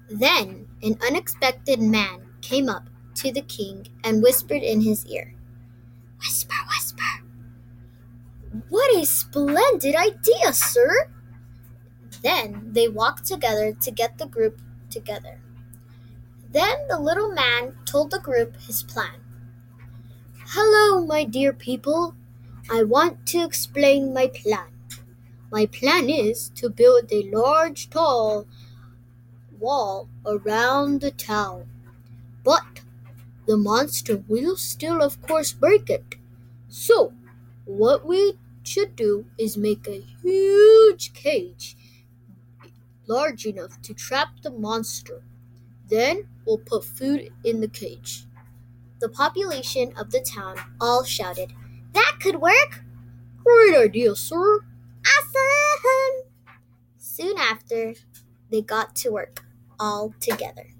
Then an unexpected man came up to the king and whispered in his ear, "Whisper, whisper." "What a splendid idea, sir!" Then they walked together to get the group together. Then the little man told the group his plan. "Hello, my dear people. I want to explain my plan. My plan is to build a large, tall wall around the town. But the monster will still, of course, break it. So, what we should do is make a huge cage large enough to trap the monster. Then we'll put food in the cage." The population of the town all shouted, "That could work!" "Great idea, sir!" "Awesome!" Soon after, they got to work all together.